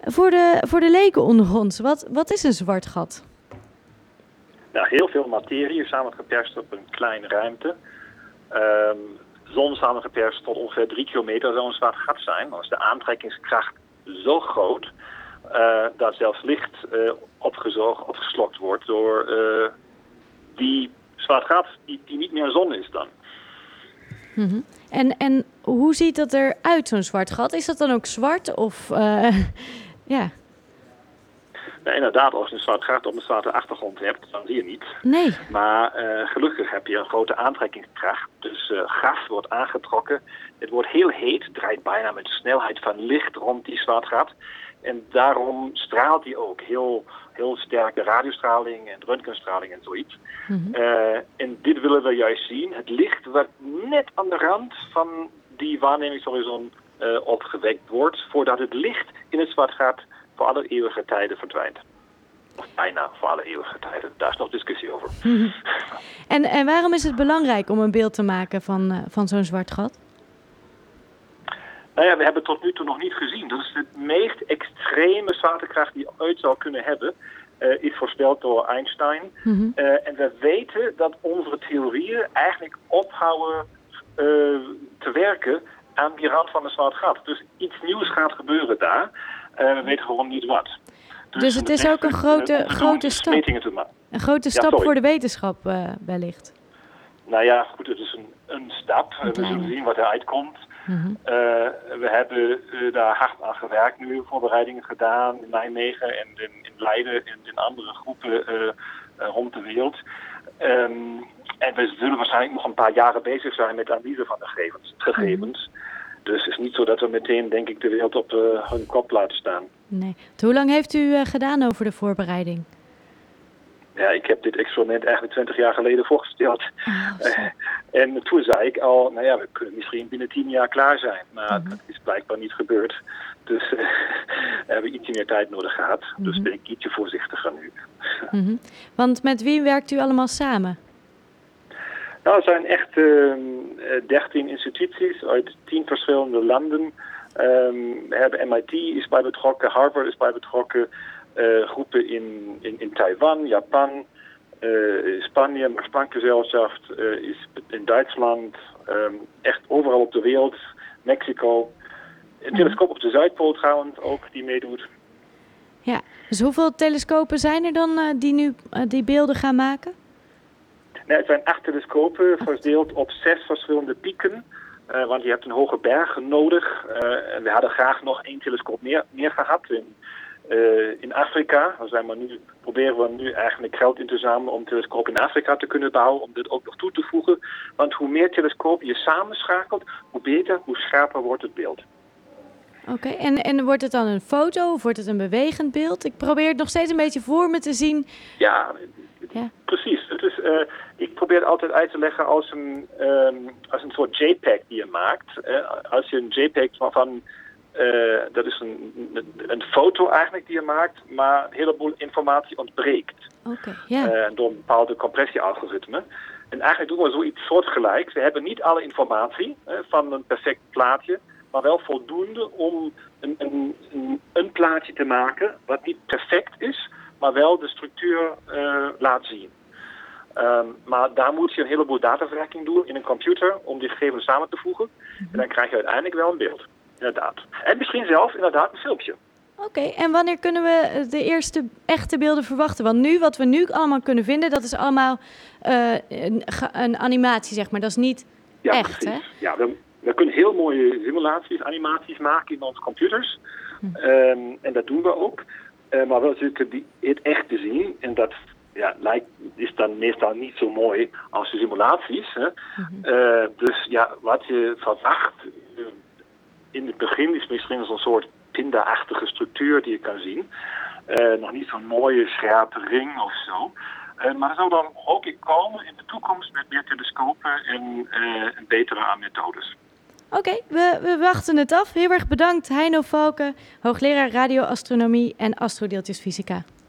Voor de leken onder ons, wat is een zwart gat? Nou, heel veel materie samengeperst op een kleine ruimte. Zon samengeperst tot ongeveer 3 kilometer zou een zwart gat zijn. Dan is de aantrekkingskracht zo groot dat zelfs licht opgeslokt wordt door die zwart gat die niet meer zon is dan. Mm-hmm. En hoe ziet dat eruit, zo'n zwart gat? Is dat dan ook zwart of ja? Nou, inderdaad, als je een zwart gat op een zwarte achtergrond hebt, dan zie je niets. Nee. Maar gelukkig heb je een grote aantrekkingskracht. Dus gas wordt aangetrokken. Het wordt heel heet, draait bijna met de snelheid van licht rond die zwart gat. En daarom straalt hij ook heel sterk de radiostraling en röntgenstraling en zoiets. Mm-hmm. En dit willen we juist zien. Het licht wat net aan de rand van die waarnemingshorizon opgewekt wordt, voordat het licht in het zwart gat voor alle eeuwige tijden verdwijnt. Of bijna voor alle eeuwige tijden. Daar is nog discussie over. Mm-hmm. En waarom is het belangrijk om een beeld te maken van zo'n zwart gat? Nou ja, we hebben tot nu toe nog niet gezien. Dat is de meest extreme zwaartekracht die je ooit zou kunnen hebben. Is voorspeld door Einstein. Mm-hmm. En we weten dat onze theorieën eigenlijk ophouden te werken aan die rand van een zwart gat. Dus iets nieuws gaat gebeuren daar. We weten gewoon niet wat. Dus het is ook een grote stap. Een grote stap voor de wetenschap wellicht. Nou ja, goed, het is een stap. We zullen zien wat eruit komt. Mm-hmm. We hebben daar hard aan gewerkt nu, voorbereidingen gedaan in Nijmegen en in Leiden en in andere groepen rond de wereld. En we zullen waarschijnlijk nog een paar jaren bezig zijn met de analyse van de gegevens. Mm-hmm. Dus het is niet zo dat we meteen, denk ik, de wereld op hun kop laten staan. Nee. Hoe lang heeft u gedaan over de voorbereiding? Ja, ik heb dit experiment eigenlijk 20 jaar geleden voorgesteld. En toen zei ik al, nou ja, we kunnen misschien binnen 10 jaar klaar zijn. Maar dat is blijkbaar niet gebeurd. Dus we hebben iets meer tijd nodig gehad. Dus ben ik ietsje voorzichtiger nu. Want met wie werkt u allemaal samen? Nou, er zijn echt 13 instituties uit 10 verschillende landen. We hebben MIT is bij betrokken, Harvard is bij betrokken. Groepen in Taiwan, Japan, Spanje, Max-Planck-Gesellschaft is in Duitsland, echt overal op de wereld, Mexico. Een telescoop op de Zuidpool trouwens ook, die meedoet. Ja, dus hoeveel telescopen zijn er dan die nu die beelden gaan maken? Nee, het zijn 8 telescopen verdeeld op 6 verschillende pieken. Want je hebt een hoge berg nodig. En we hadden graag nog 1 telescoop meer gehad in Afrika. Proberen we nu eigenlijk geld in te zamelen om een telescoop in Afrika te kunnen bouwen, om dit ook nog toe te voegen. Want hoe meer telescopen je samenschakelt, hoe beter, hoe scherper wordt het beeld. Oké, en wordt het dan een foto of wordt het een bewegend beeld? Ik probeer het nog steeds een beetje voor me te zien. Ja. Precies. Het is, ik probeer het altijd uit te leggen als een soort JPEG die je maakt. Als je een JPEG van dat is een foto eigenlijk die je maakt, maar een heleboel informatie ontbreekt. Door een bepaalde compressiealgoritme. En eigenlijk doen we zoiets soortgelijks. We hebben niet alle informatie van een perfect plaatje, maar wel voldoende om een plaatje te maken wat niet perfect is, maar wel de structuur laat zien. Maar daar moet je een heleboel dataverwerking doen in een computer om die gegevens samen te voegen. En dan krijg je uiteindelijk wel een beeld. Inderdaad. En misschien zelfs inderdaad een filmpje. Oké, en wanneer kunnen we de eerste echte beelden verwachten? Want wat we nu allemaal kunnen vinden, dat is allemaal een animatie, zeg maar. Dat is niet echt, precies. Hè? Ja, we kunnen heel mooie simulaties, animaties maken in onze computers. En dat doen we ook. Maar wel natuurlijk het echt te zien. En dat is dan meestal niet zo mooi als de simulaties. Hè? Dus ja, wat je verwacht in het begin is misschien zo'n soort pinda-achtige structuur die je kan zien. Nog niet zo'n mooie scherpe ring of zo. Maar er zal dan ook in komen in de toekomst met meer telescopen en betere methodes. Oké, we wachten het af. Heel erg bedankt, Heino Valken, hoogleraar radioastronomie en astrodeeltjesfysica.